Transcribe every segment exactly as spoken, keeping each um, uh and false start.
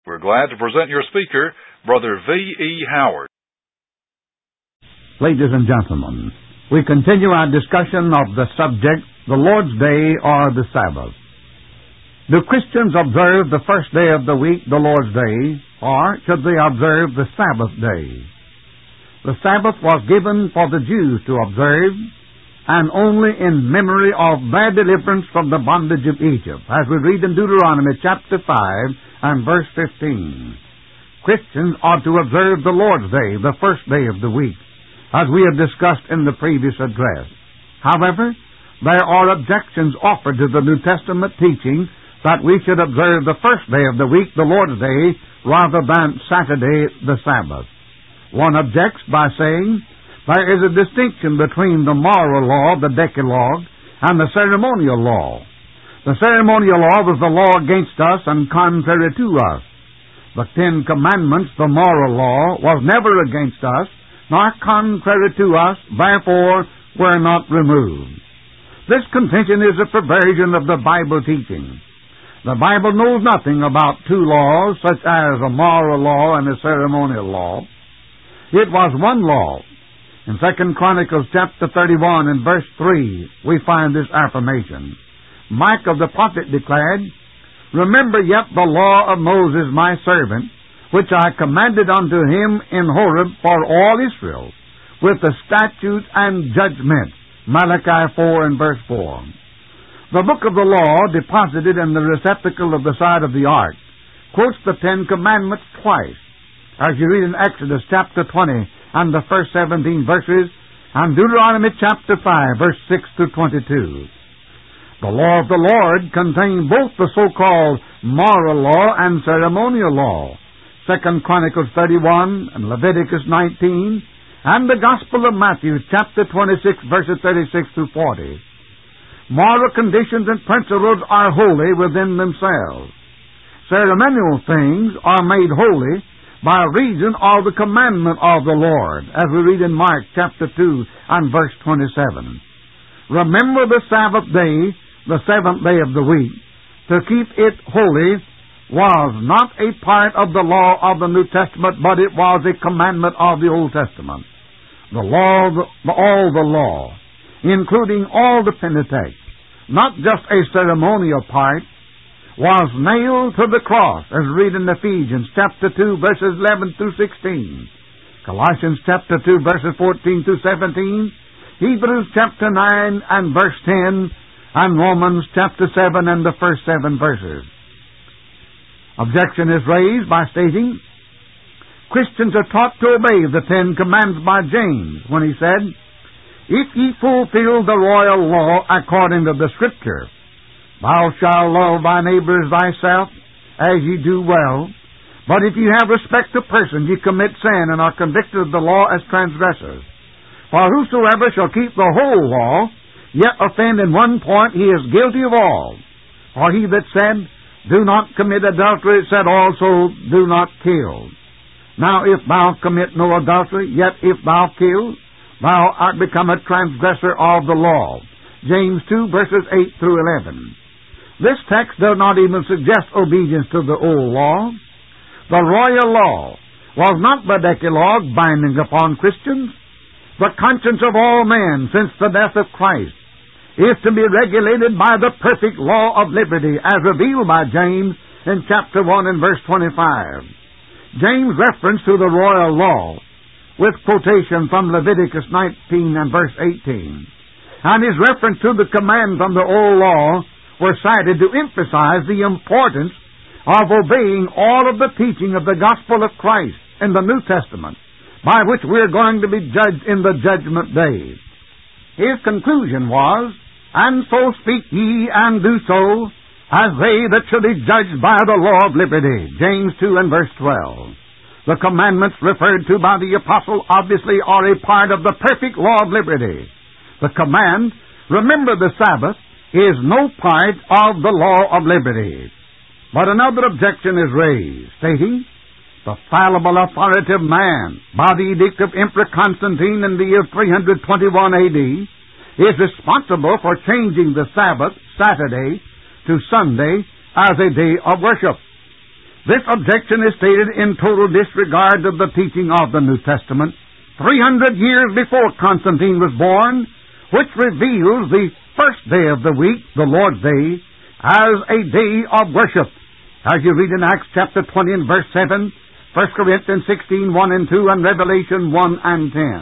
We're glad to present your speaker, Brother V E Howard. Ladies and gentlemen, we continue our discussion of the subject, the Lord's Day or the Sabbath. Do Christians observe the first day of the week, the Lord's Day, or should they observe the Sabbath day? The Sabbath was given for the Jews to observe, and only in memory of their deliverance from the bondage of Egypt, as we read in Deuteronomy chapter five and verse fifteen. Christians ought to observe the Lord's Day, the first day of the week, as we have discussed in the previous address. However, there are objections offered to the New Testament teaching that we should observe the first day of the week, the Lord's Day, rather than Saturday, the Sabbath. One objects by saying there is a distinction between the moral law, the Decalogue, and the ceremonial law. The ceremonial law was the law against us and contrary to us. The Ten Commandments, the moral law, was never against us, nor contrary to us, therefore were not removed. This contention is a perversion of the Bible teaching. The Bible knows nothing about two laws, such as a moral law and a ceremonial law. It was one law. In Second Chronicles chapter thirty-one and verse three, we find this affirmation. Micah the prophet declared, "Remember yet the law of Moses my servant, which I commanded unto him in Horeb for all Israel, with the statutes and judgments." Malachi four and verse four. The book of the law, deposited in the receptacle of the side of the ark, quotes the Ten Commandments twice, as you read in Exodus chapter twenty and the first seventeen verses, and Deuteronomy chapter five, verse six to twenty-two. The law of the Lord contained both the so-called moral law and ceremonial law, Second Chronicles thirty-one and Leviticus nineteen, and the Gospel of Matthew chapter twenty-six, verses thirty-six to forty. Moral conditions and principles are holy within themselves. Ceremonial things are made holy by reason of the commandment of the Lord, as we read in Mark chapter two and verse twenty-seven. Remember the Sabbath day, the seventh day of the week, to keep it holy, was not a part of the law of the New Testament, but it was a commandment of the Old Testament. The law, the, all the law, including all the Pentateuch, not just a ceremonial part, was nailed to the cross, as read in Ephesians chapter two, verses eleven through sixteen, Colossians chapter two, verses fourteen to seventeen, Hebrews chapter nine and verse ten, and Romans chapter seven and the first seven verses. Objection is raised by stating, Christians are taught to obey the Ten Commandments by James, when he said, "If ye fulfill the royal law according to the Scripture, thou shalt love thy neighbor as thyself, as ye do well. But if ye have respect to persons, ye commit sin and are convicted of the law as transgressors. For whosoever shall keep the whole law, yet offend in one point, he is guilty of all. For he that said, Do not commit adultery, said also, Do not kill. Now if thou commit no adultery, yet if thou kill, thou art become a transgressor of the law." James two, verses eight through eleven. This text does not even suggest obedience to the old law. The royal law was not the Decalogue binding upon Christians. The conscience of all men since the death of Christ is to be regulated by the perfect law of liberty as revealed by James in chapter one and verse twenty-five. James' reference to the royal law with quotation from Leviticus nineteen and verse eighteen, and his reference to the command from the old law were cited to emphasize the importance of obeying all of the teaching of the gospel of Christ in the New Testament, by which we are going to be judged in the judgment day. His conclusion was, "And so speak ye, and do so, as they that should be judged by the law of liberty." James two and verse twelve. The commandments referred to by the apostle obviously are a part of the perfect law of liberty. The command, "Remember the Sabbath," is no part of the law of liberty. But another objection is raised, stating, the fallible authority of man, by the edict of Emperor Constantine in the year three hundred twenty-one A D, is responsible for changing the Sabbath, Saturday, to Sunday as a day of worship. This objection is stated in total disregard of the teaching of the New Testament, three hundred years before Constantine was born, which reveals the first day of the week, the Lord's Day, as a day of worship. As you read in Acts chapter twenty and verse seven, First Corinthians sixteen, one and two, and Revelation one and ten.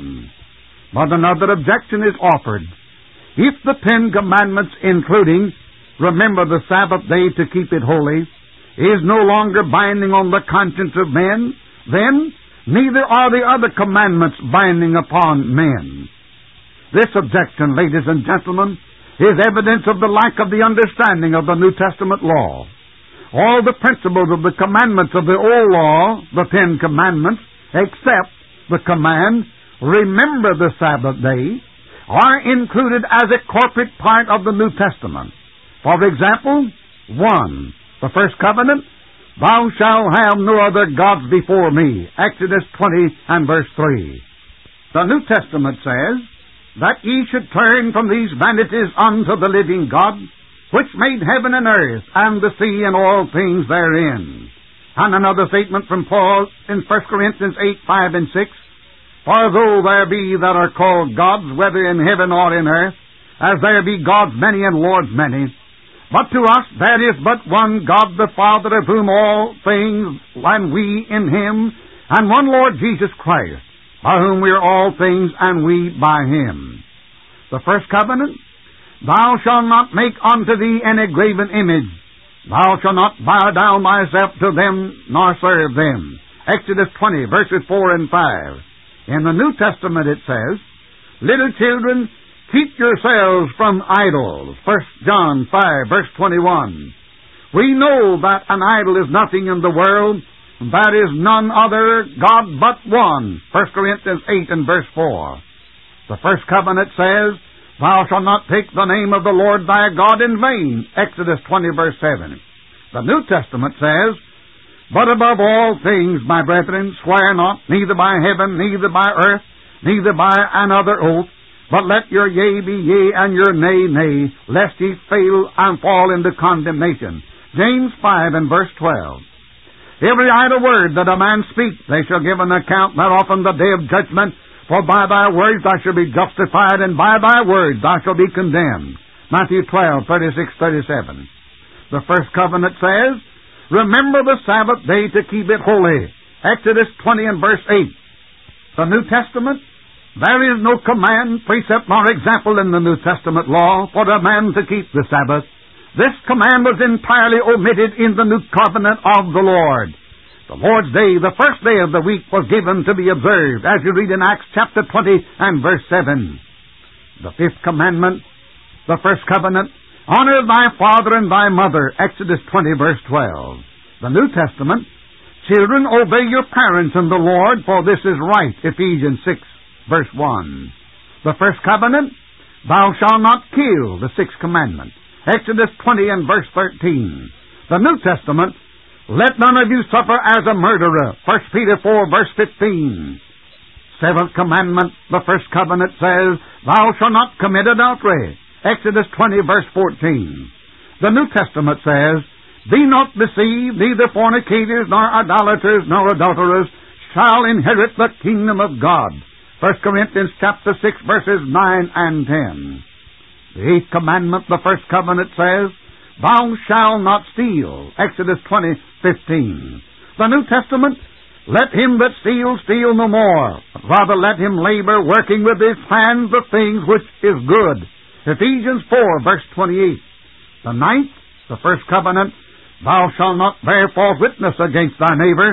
But another objection is offered. If the Ten Commandments, including remember the Sabbath day to keep it holy, is no longer binding on the conscience of men, then neither are the other commandments binding upon men. This objection, ladies and gentlemen, is evidence of the lack of the understanding of the New Testament law. All the principles of the commandments of the Old Law, the Ten Commandments, except the command, remember the Sabbath day, are included as a corporate part of the New Testament. For example, one, the first covenant, thou shalt have no other gods before me, Exodus twenty and verse three. The New Testament says that ye should turn from these vanities unto the living God, which made heaven and earth, and the sea, and all things therein. And another statement from Paul in First Corinthians eight, five, and six, for though there be that are called gods, whether in heaven or in earth, as there be gods many and lords many, but to us there is but one God the Father, of whom all things, and we in Him, and one Lord Jesus Christ, by whom we are all things, and we by Him. The first covenant, thou shalt not make unto thee any graven image. Thou shalt not bow down thyself to them, nor serve them. Exodus twenty, verses four and five. In the New Testament it says, little children, keep yourselves from idols. First John five, verse twenty-one. We know that an idol is nothing in the world, that is none other God but one. First Corinthians eight and verse four. The first covenant says, thou shalt not take the name of the Lord thy God in vain. Exodus twenty, verse seven. The New Testament says, but above all things, my brethren, swear not, neither by heaven, neither by earth, neither by another oath, but let your yea be yea, and your nay, nay, lest ye fail and fall into condemnation. James five and verse twelve. Every idle word that a man speaks, they shall give an account thereof on the day of judgment. For by thy words thou shalt be justified, and by thy words thou shalt be condemned. Matthew twelve, thirty-six, thirty-seven. The first covenant says, remember the Sabbath day to keep it holy. Exodus twenty and verse eight. The New Testament, there is no command, precept, nor example in the New Testament law for a man to keep the Sabbath. This command was entirely omitted in the New Covenant of the Lord. The Lord's Day, the first day of the week, was given to be observed, as you read in Acts chapter twenty and verse seven. The fifth commandment, the first covenant, honor thy father and thy mother, Exodus twenty, verse twelve. The New Testament, children, obey your parents in the Lord, for this is right, Ephesians six, verse one. The first covenant, thou shalt not kill, the sixth commandment, Exodus twenty and verse thirteen. The New Testament, let none of you suffer as a murderer, First Peter four, verse fifteen. Seventh commandment, the first covenant says, thou shalt not commit adultery, Exodus twenty, verse fourteen. The New Testament says, be not deceived, neither fornicators, nor idolaters, nor adulterers shall inherit the kingdom of God. First Corinthians chapter six, verses nine and ten. The eighth commandment, the first covenant says, thou shalt not steal, Exodus twenty, fifteen. The New Testament, let him that steals steal no more, but rather let him labor, working with his hands the things which is good, Ephesians four, verse twenty-eight. The ninth, the first covenant, thou shalt not bear false witness against thy neighbor,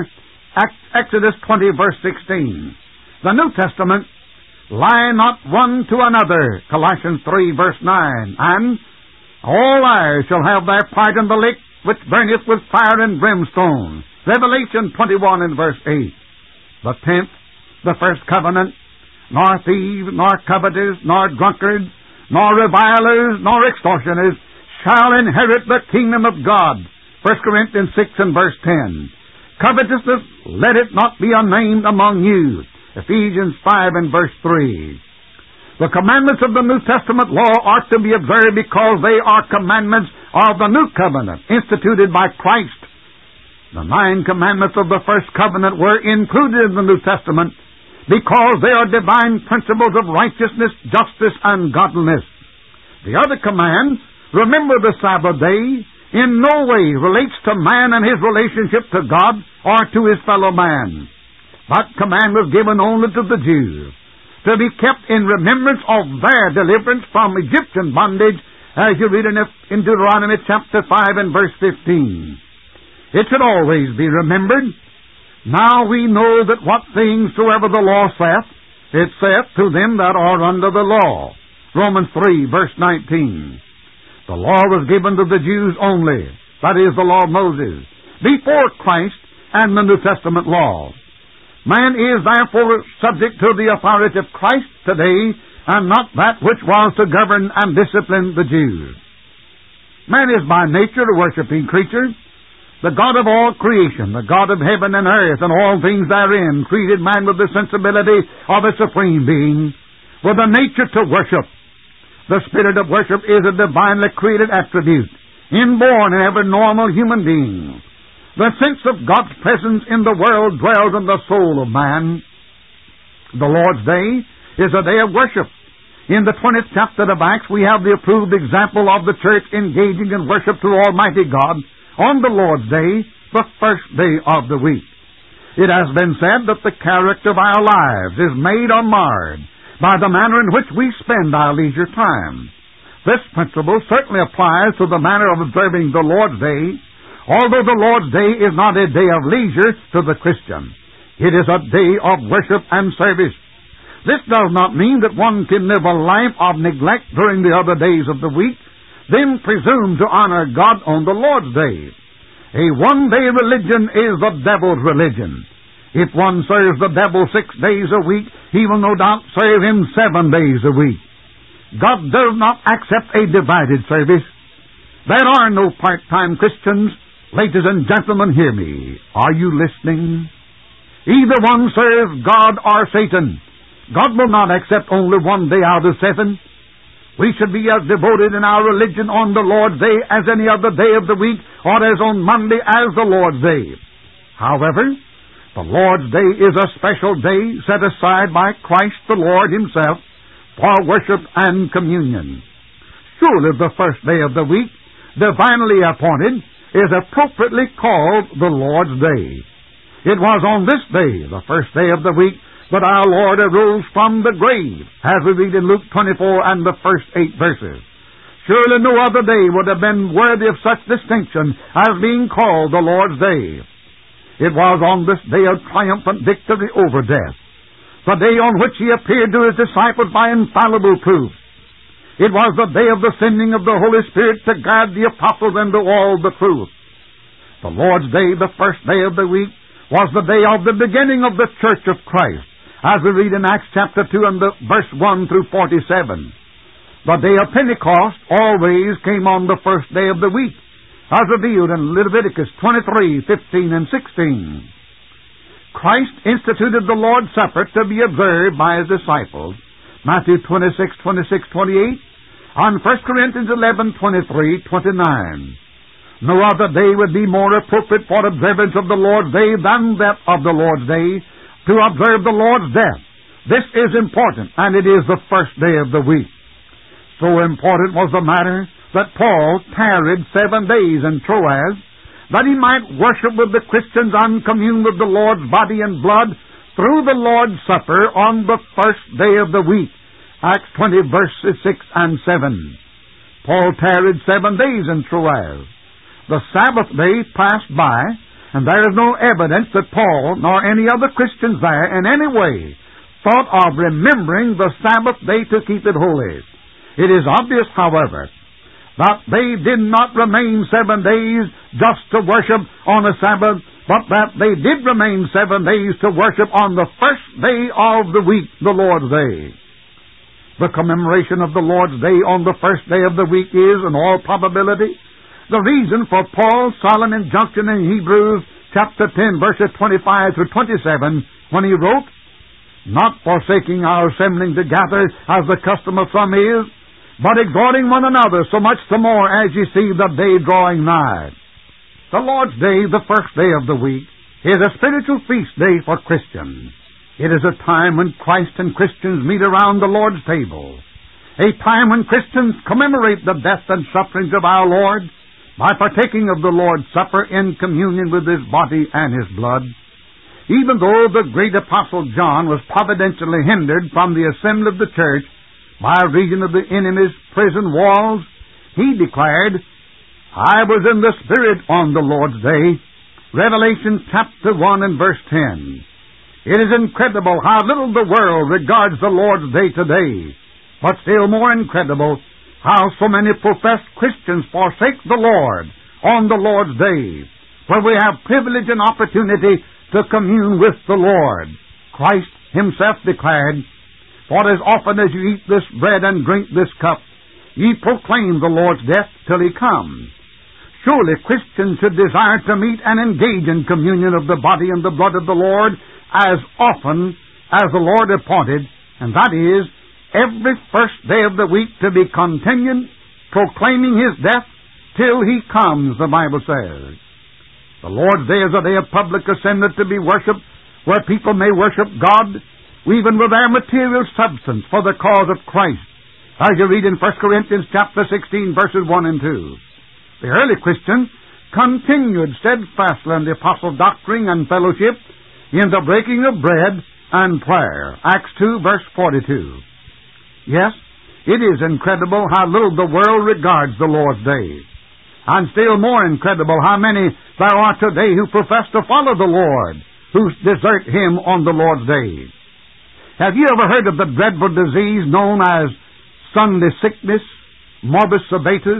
Exodus twenty, verse sixteen. The New Testament, lie not one to another, Colossians three, verse nine, and all liars shall have their part in the lake which burneth with fire and brimstone, Revelation twenty-one and verse eight. The tenth, the first covenant, nor thieves, nor covetous, nor drunkards, nor revilers, nor extortioners shall inherit the kingdom of God, First Corinthians six and verse ten. Covetousness, let it not be unnamed among you, Ephesians five and verse three. The commandments of the New Testament law are to be observed because they are commandments of the New Covenant, instituted by Christ. The nine commandments of the first covenant were included in the New Testament because they are divine principles of righteousness, justice, and godliness. The other command, remember the Sabbath day, in no way relates to man and his relationship to God or to his fellow man. That command was given only to the Jews, to be kept in remembrance of their deliverance from Egyptian bondage, as you read in Deuteronomy chapter five and verse fifteen. It should always be remembered. Now we know that what things soever the law saith, it saith to them that are under the law. Romans three, verse nineteen. The law was given to the Jews only, that is, the law of Moses, before Christ and the New Testament law. Man is therefore subject to the authority of Christ today, and not that which was to govern and discipline the Jews. Man is by nature a worshiping creature. The God of all creation, the God of heaven and earth and all things therein, created man with the sensibility of a supreme being, with a nature to worship. The spirit of worship is a divinely created attribute, inborn in every normal human being. The sense of God's presence in the world dwells in the soul of man. The Lord's Day is a day of worship. In the twentieth chapter of Acts, we have the approved example of the church engaging in worship to Almighty God on the Lord's Day, the first day of the week. It has been said that the character of our lives is made or marred by the manner in which we spend our leisure time. This principle certainly applies to the manner of observing the Lord's Day, although the Lord's Day is not a day of leisure to the Christian. It is a day of worship and service. This does not mean that one can live a life of neglect during the other days of the week, then presume to honor God on the Lord's Day. A one-day religion is the devil's religion. If one serves the devil six days a week, he will no doubt serve him seven days a week. God does not accept a divided service. There are no part-time Christians. Ladies and gentlemen, hear me. Are you listening? Either one serves God or Satan. God will not accept only one day out of seven. We should be as devoted in our religion on the Lord's Day as any other day of the week, or as on Monday as the Lord's Day. However, the Lord's Day is a special day set aside by Christ the Lord Himself for worship and communion. Surely the first day of the week, divinely appointed, is appropriately called the Lord's Day. It was on this day, the first day of the week, that our Lord arose from the grave, as we read in Luke twenty-four and the first eight verses. Surely no other day would have been worthy of such distinction as being called the Lord's Day. It was on this day of triumphant victory over death, the day on which He appeared to His disciples by infallible proof. It was the day of the sending of the Holy Spirit to guide the apostles into all the truth. The Lord's Day, the first day of the week, was the day of the beginning of the Church of Christ, as we read in Acts chapter two and the verse one through forty-seven. The day of Pentecost always came on the first day of the week, as revealed in Leviticus twenty-three, fifteen, and sixteen. Christ instituted the Lord's Supper to be observed by His disciples, Matthew twenty-six, twenty-six, twenty-eight, and First Corinthians eleven, twenty-three, twenty-nine. No other day would be more appropriate for observance of the Lord's Day than that of the Lord's Day, to observe the Lord's death. This is important, and it is the first day of the week. So important was the matter that Paul tarried seven days in Troas, that he might worship with the Christians and commune with the Lord's body and blood through the Lord's Supper on the first day of the week. Acts twenty, verses six and seven. Paul tarried seven days in Troas. The Sabbath day passed by, and there is no evidence that Paul, nor any other Christians there, in any way, thought of remembering the Sabbath day to keep it holy. It is obvious, however, that they did not remain seven days just to worship on a Sabbath, but that they did remain seven days to worship on the first day of the week, the Lord's Day. The commemoration of the Lord's Day on the first day of the week is, in all probability, the reason for Paul's solemn injunction in Hebrews chapter ten, verses twenty-five through twenty-seven, when he wrote, "Not forsaking our assembling together as the custom of some is, but exhorting one another, so much the more as ye see the day drawing nigh." The Lord's Day, the first day of the week, is a spiritual feast day for Christians. It is a time when Christ and Christians meet around the Lord's table. A time when Christians commemorate the death and sufferings of our Lord by partaking of the Lord's Supper in communion with His body and His blood. Even though the great Apostle John was providentially hindered from the assembly of the church by reason of the enemy's prison walls, he declared, "I was in the Spirit on the Lord's day." Revelation chapter one and verse ten. It is incredible how little the world regards the Lord's day today, but still more incredible how so many professed Christians forsake the Lord on the Lord's day, where we have privilege and opportunity to commune with the Lord. Christ Himself declared, "For as often as you eat this bread and drink this cup, ye proclaim the Lord's death till He comes." Surely Christians should desire to meet and engage in communion of the body and the blood of the Lord as often as the Lord appointed, and that is, every first day of the week to be continued, proclaiming His death till He comes, the Bible says. The Lord's Day is a day of public assembly to be worshipped, where people may worship God, even with their material substance, for the cause of Christ, as you read in First Corinthians chapter sixteen, verses one and two. The early Christians continued steadfastly in the apostle doctrine and fellowship, in the breaking of bread and prayer. Acts two, verse forty-two. Yes, it is incredible how little the world regards the Lord's Day. And still more incredible how many there are today who profess to follow the Lord, who desert Him on the Lord's Day. Have you ever heard of the dreadful disease known as Sunday sickness, morbus sabbatus?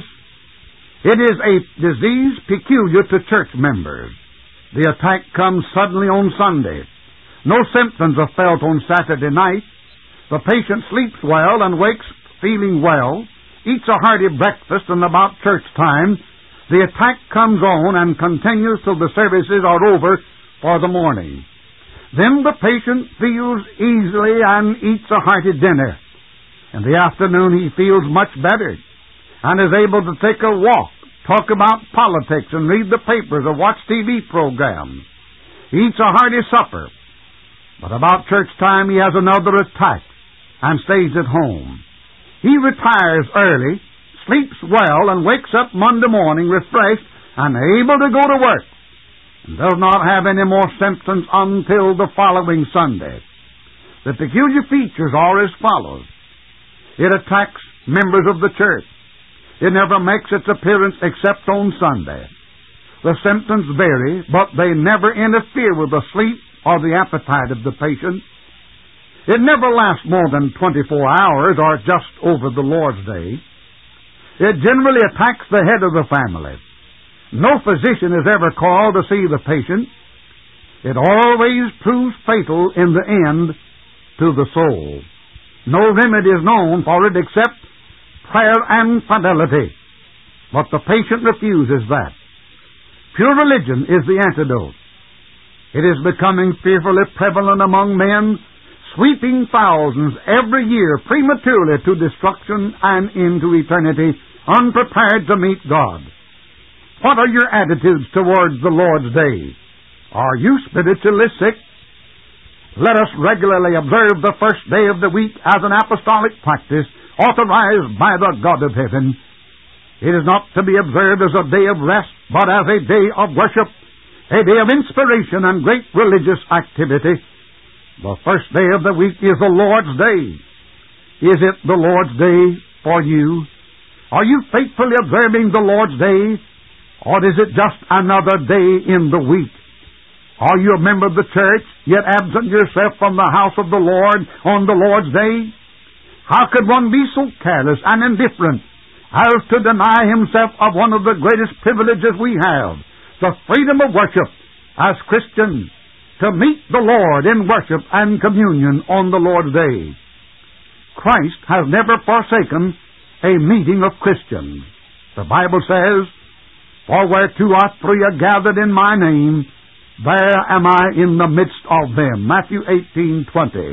It is a disease peculiar to church members. The attack comes suddenly on Sunday. No symptoms are felt on Saturday night. The patient sleeps well and wakes feeling well, eats a hearty breakfast, and about church time, the attack comes on and continues till the services are over for the morning. Then the patient feels easily and eats a hearty dinner. In the afternoon he feels much better and is able to take a walk, talk about politics, and read the papers or watch T V programs. He eats a hearty supper. But about church time he has another attack and stays at home. He retires early, sleeps well, and wakes up Monday morning refreshed and able to go to work, and does not have any more symptoms until the following Sunday. The peculiar features are as follows. It attacks members of the church. It never makes its appearance except on Sunday. The symptoms vary, but they never interfere with the sleep or the appetite of the patient. It never lasts more than twenty-four hours or just over the Lord's Day. It generally attacks the head of the family. No physician is ever called to see the patient. It always proves fatal in the end to the soul. No remedy is known for it except prayer and fidelity, but the patient refuses that. Pure religion is the antidote. It is becoming fearfully prevalent among men, sweeping thousands every year prematurely to destruction and into eternity, unprepared to meet God. What are your attitudes towards the Lord's Day? Are you spiritually sick? Let us regularly observe the first day of the week as an apostolic practice authorized by the God of heaven. It is not to be observed as a day of rest, but as a day of worship, a day of inspiration and great religious activity. The first day of the week is the Lord's Day. Is it the Lord's Day for you? Are you faithfully observing the Lord's Day, or is it just another day in the week? Are you a member of the church, yet absent yourself from the house of the Lord on the Lord's Day? How could one be so careless and indifferent as to deny himself of one of the greatest privileges we have, the freedom of worship as Christians, to meet the Lord in worship and communion on the Lord's Day? Christ has never forsaken a meeting of Christians. The Bible says, "For where two or three are gathered in my name, there am I in the midst of them." Matthew eighteen twenty.